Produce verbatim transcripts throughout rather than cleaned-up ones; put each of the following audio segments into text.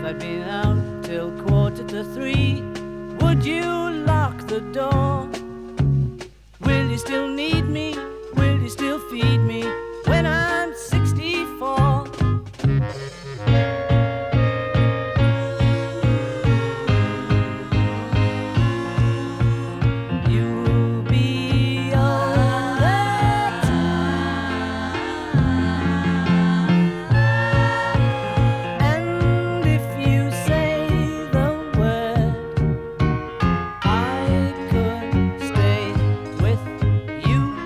I'd been out till quarter to three, would you lock the door? Will you still need me? Will you still feed me when I'm sixty-four? You'll be older too, and if you say the word, I could stay with you.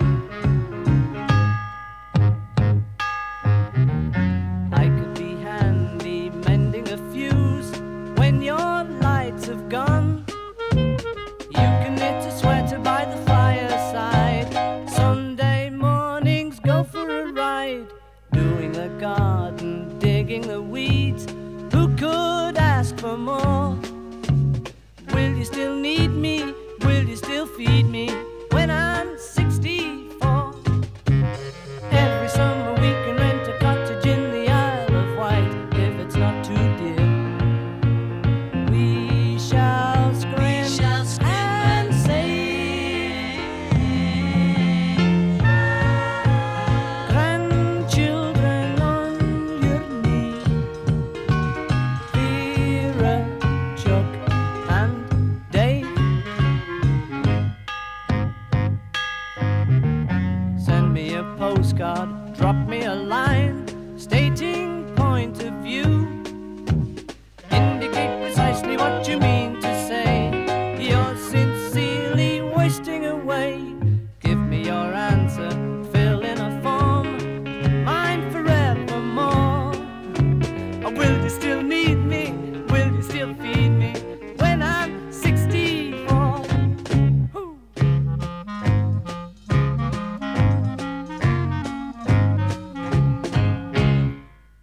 I could be handy mending a fuse when your lights have gone. You can knit a sweater by the fireside. Sunday mornings go for a ride, doing the garden, digging the weeds. Who could ask for more? Will you still need me? Will you still feed me when I'm sixty-four? Every summer we can rent a cottage in the Isle of Wight if it's not too dear. We shall scream, shall scream and say, grandchildren on your knee, Vera, Chuck, and Dave. Send me a postcard, drop me a line.